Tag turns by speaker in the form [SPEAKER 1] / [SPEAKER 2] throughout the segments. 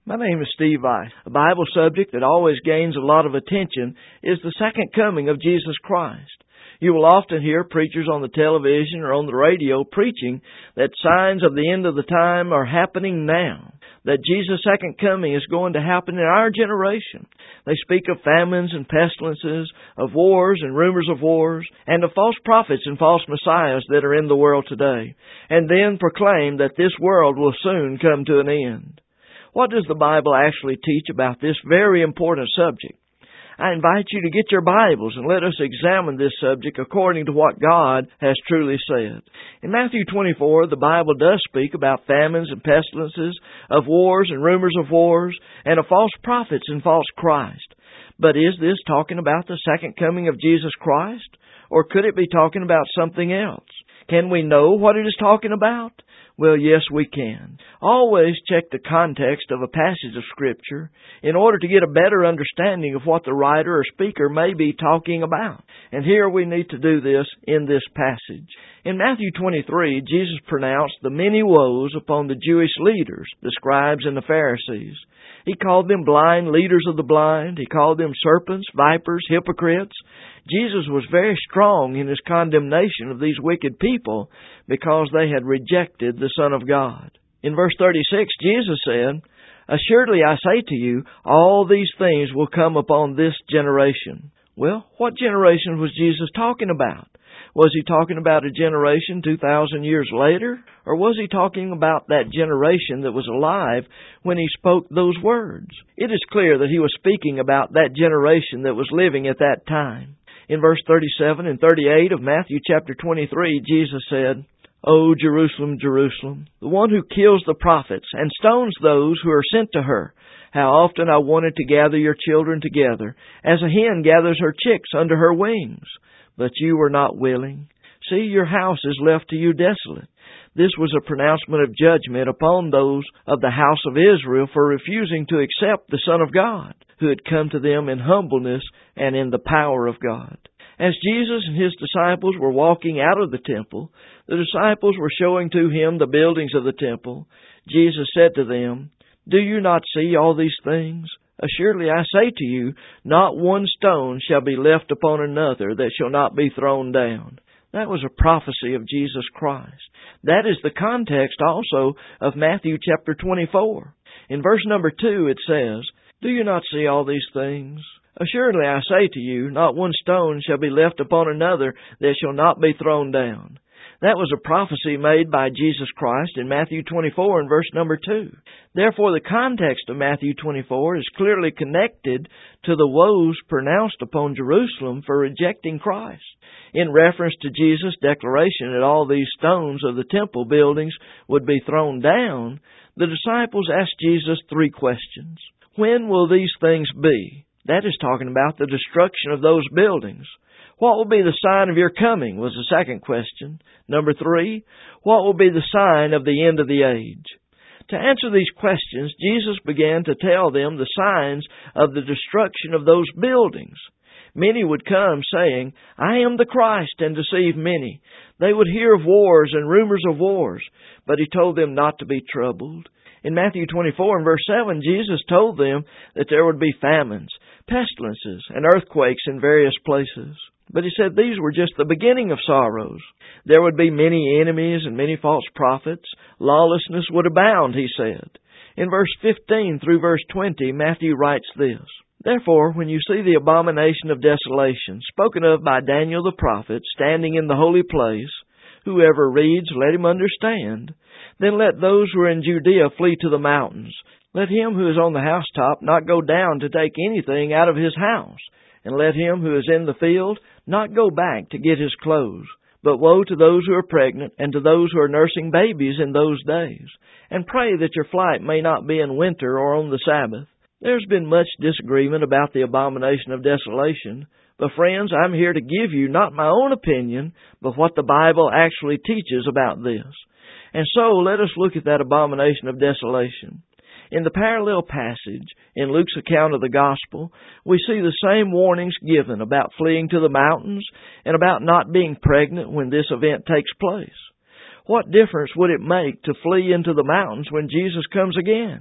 [SPEAKER 1] My name is Steve Weiss. A Bible subject that always gains a lot of attention is the second coming of Jesus Christ. You will often hear preachers on the television or on the radio preaching that signs of the end of the time are happening now, that Jesus' second coming is going to happen in our generation. They speak of famines and pestilences, of wars and rumors of wars, and of false prophets and false messiahs that are in the world today, and then proclaim that this world will soon come to an end. What does the Bible actually teach about this very important subject? I invite you to get your Bibles and let us examine this subject according to what God has truly said. In Matthew 24, the Bible does speak about famines and pestilences, of wars and rumors of wars, and of false prophets and false Christ. But is this talking about the second coming of Jesus Christ? Or could it be talking about something else? Can we know what it is talking about? Well, yes, we can. Always check the context of a passage of Scripture in order to get a better understanding of what the writer or speaker may be talking about. And here we need to do this in this passage. In Matthew 23, Jesus pronounced the many woes upon the Jewish leaders, the scribes and the Pharisees. He called them blind leaders of the blind. He called them serpents, vipers, hypocrites. Jesus was very strong in His condemnation of these wicked people because they had rejected the Son of God. In verse 36, Jesus said, "Assuredly I say to you, all these things will come upon this generation." Well, what generation was Jesus talking about? Was He talking about a generation 2,000 years later? Or was He talking about that generation that was alive when He spoke those words? It is clear that He was speaking about that generation that was living at that time. In verse 37 and 38 of Matthew chapter 23, Jesus said, "O Jerusalem, Jerusalem, the one who kills the prophets and stones those who are sent to her. How often I wanted to gather your children together, as a hen gathers her chicks under her wings. But you were not willing. See, your house is left to you desolate." This was a pronouncement of judgment upon those of the house of Israel for refusing to accept the Son of God, who had come to them in humbleness and in the power of God. As Jesus and His disciples were walking out of the temple, the disciples were showing to Him the buildings of the temple. Jesus said to them, "Do you not see all these things? Assuredly I say to you, not one stone shall be left upon another that shall not be thrown down." That was a prophecy of Jesus Christ. That is the context also of Matthew chapter 24. In verse number 2 it says, "Do you not see all these things? Assuredly I say to you, not one stone shall be left upon another that shall not be thrown down." That was a prophecy made by Jesus Christ in Matthew 24 and verse number 2. Therefore, the context of Matthew 24 is clearly connected to the woes pronounced upon Jerusalem for rejecting Christ. In reference to Jesus' declaration that all these stones of the temple buildings would be thrown down, the disciples asked Jesus 3 questions. When will these things be? That is talking about the destruction of those buildings. What will be the sign of your coming was the second question. Number 3, what will be the sign of the end of the age? To answer these questions, Jesus began to tell them the signs of the destruction of those buildings. Many would come saying, "I am the Christ," and deceive many. They would hear of wars and rumors of wars, but He told them not to be troubled. In Matthew 24 and verse 7, Jesus told them that there would be famines, pestilences, and earthquakes in various places. But He said these were just the beginning of sorrows. There would be many enemies and many false prophets. Lawlessness would abound, He said. In verse 15 through verse 20, Matthew writes this, "Therefore, when you see the abomination of desolation, spoken of by Daniel the prophet, standing in the holy place, whoever reads, let him understand. Then let those who are in Judea flee to the mountains. Let him who is on the housetop not go down to take anything out of his house. And let him who is in the field not go back to get his clothes. But woe to those who are pregnant and to those who are nursing babies in those days. And pray that your flight may not be in winter or on the Sabbath." There's been much disagreement about the abomination of desolation. But friends, I'm here to give you not my own opinion, but what the Bible actually teaches about this. And so let us look at that abomination of desolation. In the parallel passage in Luke's account of the gospel, we see the same warnings given about fleeing to the mountains and about not being pregnant when this event takes place. What difference would it make to flee into the mountains when Jesus comes again?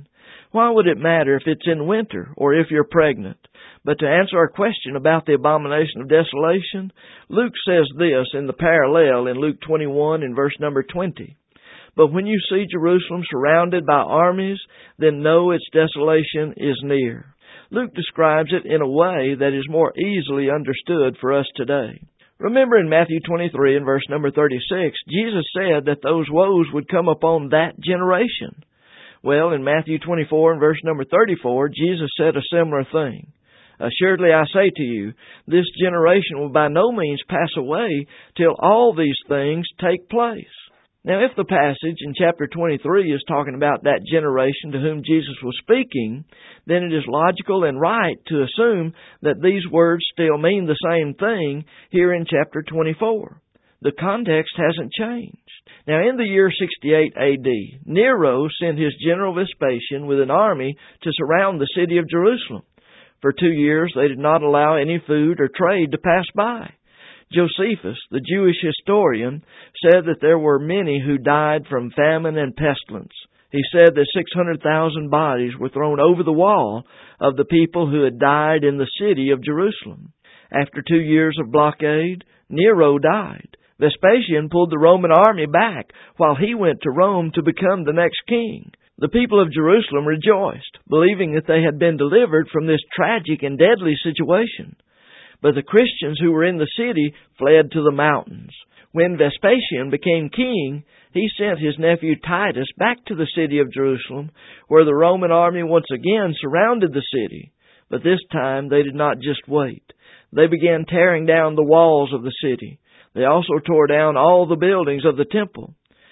[SPEAKER 1] Why would it matter if it's in winter or if you're pregnant? But to answer our question about the abomination of desolation, Luke says this in the parallel in Luke 21 in verse number 20. But when you see Jerusalem surrounded by armies, then know its desolation is near. Luke describes it in a way that is more easily understood for us today. Remember in Matthew 23 and verse number 36, Jesus said that those woes would come upon that generation. Well, in Matthew 24 and verse number 34, Jesus said a similar thing. Assuredly I say to you, this generation will by no means pass away till all these things take place. Now, if the passage in chapter 23 is talking about that generation to whom Jesus was speaking, then it is logical and right to assume that these words still mean the same thing here in chapter 24. The context hasn't changed. Now, in the year 68 A.D., Nero sent his general Vespasian with an army to surround the city of Jerusalem. For 2 years, they did not allow any food or trade to pass by. Josephus, the Jewish historian, said that there were many who died from famine and pestilence. He said that 600,000 bodies were thrown over the wall of the people who had died in the city of Jerusalem. After 2 years of blockade, Nero died. Vespasian pulled the Roman army back while he went to Rome to become the next king. The people of Jerusalem rejoiced, believing that they had been delivered from this tragic and deadly situation. But the Christians who were in the city fled to the mountains. When Vespasian became king, he sent his nephew Titus back to the city of Jerusalem, where the Roman army once again surrounded the city. But this time they did not just wait. They began tearing down the walls of the city. They also tore down all the buildings of the temple.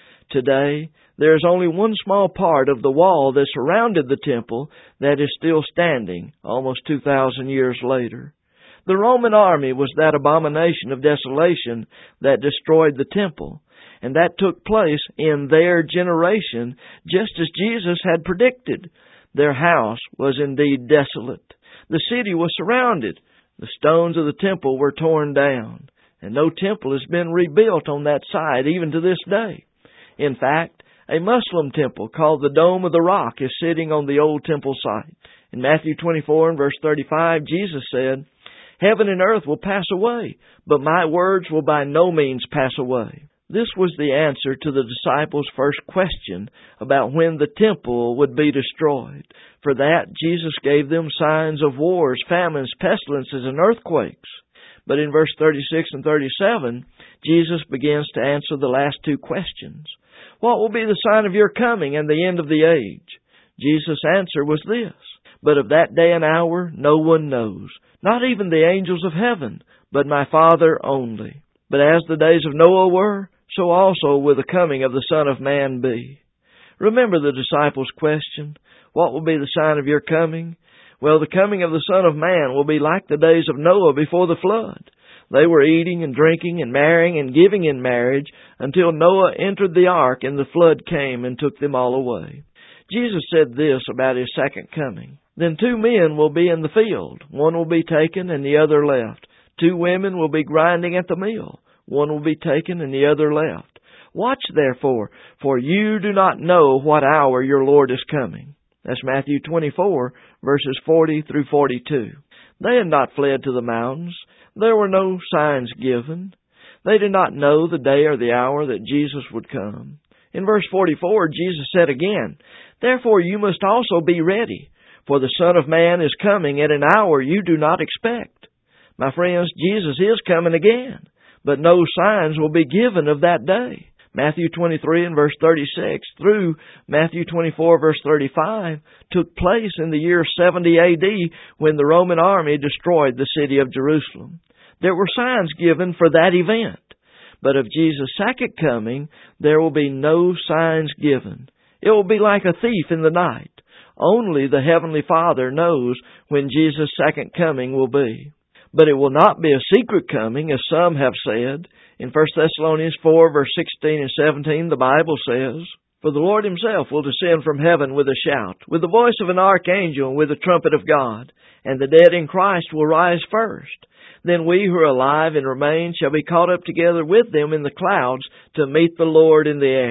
[SPEAKER 1] Today, there is only one small part of the wall that surrounded the temple that is still standing, almost 2,000 years later. The Roman army was that abomination of desolation that destroyed the temple, and that took place in their generation, just as Jesus had predicted. Their house was indeed desolate. The city was surrounded. The stones of the temple were torn down, and no temple has been rebuilt on that site even to this day. In fact, a Muslim temple called the Dome of the Rock is sitting on the old temple site. In Matthew 24 and verse 35, Jesus said, Heaven and earth will pass away, but my words will by no means pass away. This was the answer to the disciples' first question about when the temple would be destroyed. For that, Jesus gave them signs of wars, famines, pestilences, and earthquakes. But in verse 36 and 37, Jesus begins to answer the last two questions. What will be the sign of your coming and the end of the age? Jesus' answer was this, But of that day and hour no one knows, not even the angels of heaven, but my Father only. But as the days of Noah were, so also will the coming of the Son of Man be. Remember the disciples' question, What will be the sign of your coming? Well, the coming of the Son of Man will be like the days of Noah before the flood. They were eating and drinking and marrying and giving in marriage until Noah entered the ark and the flood came and took them all away. Jesus said this about His second coming. Then 2 men will be in the field. One will be taken and the other left. 2 women will be grinding at the mill. One will be taken and the other left. Watch therefore, for you do not know what hour your Lord is coming. That's Matthew 24, verses 40 through 42. They had not fled to the mountains. There were no signs given. They did not know the day or the hour that Jesus would come. In verse 44, Jesus said again, Therefore you must also be ready, for the Son of Man is coming at an hour you do not expect. My friends, Jesus is coming again, but no signs will be given of that day. Matthew 23 and verse 36 through Matthew 24 verse 35 took place in the year 70 A.D. when the Roman army destroyed the city of Jerusalem. There were signs given for that event, but of Jesus' second coming there will be no signs given. It will be like a thief in the night. Only the Heavenly Father knows when Jesus' second coming will be. But it will not be a secret coming, as some have said. In 1 Thessalonians 4, verse 16 and 17, the Bible says, For the Lord Himself will descend from heaven with a shout, with the voice of an archangel, and with the trumpet of God, and the dead in Christ will rise first. Then we who are alive and remain shall be caught up together with them in the clouds to meet the Lord in the air.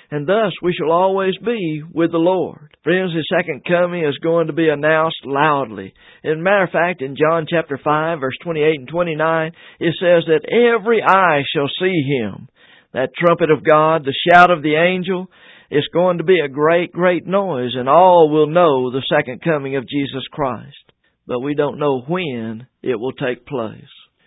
[SPEAKER 1] and thus we shall always be with the Lord. Friends, His second coming is going to be announced loudly. As a matter of fact, in John chapter 5, verse 28 and 29, it says that every eye shall see Him. That trumpet of God, the shout of the angel, it's going to be a great, great noise, and all will know the second coming of Jesus Christ. But we don't know when it will take place.